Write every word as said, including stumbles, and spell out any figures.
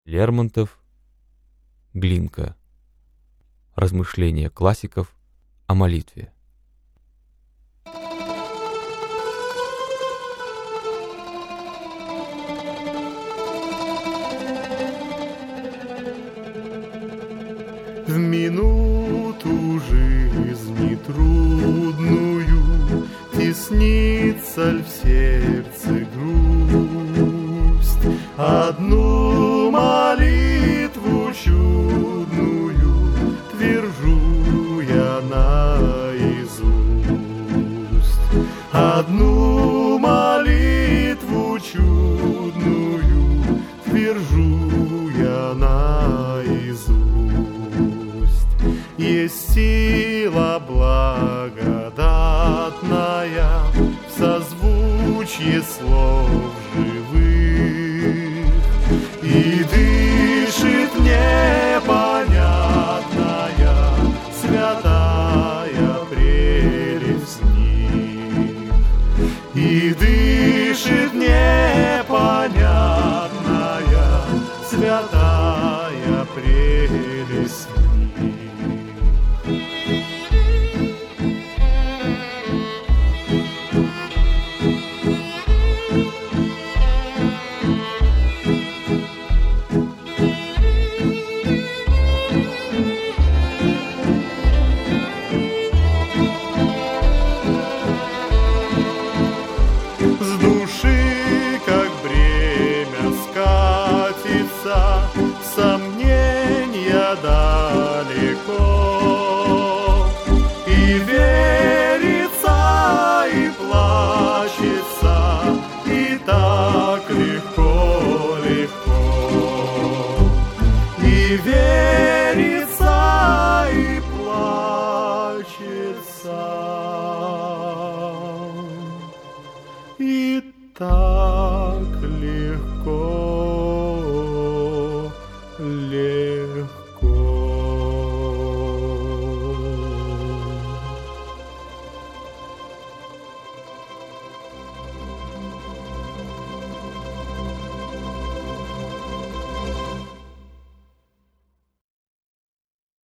Лермонтов, Глинка. Размышления классиков о молитве. В минуту жизни трудную теснится ль в сердце грусть, одну молитву чудную твержу я наизусть. Одну молитву чудную твержу я наизусть. Есть сила благодатная в созвучье слов живых, и дышит непонятная святая прелесть в них, и дышит непонятная святая прелесть в них. С души, как бремя, скатится сомнения далеко, и верится, и плачется, и так легко, легко, и верится, и плачется, и так легко, легко.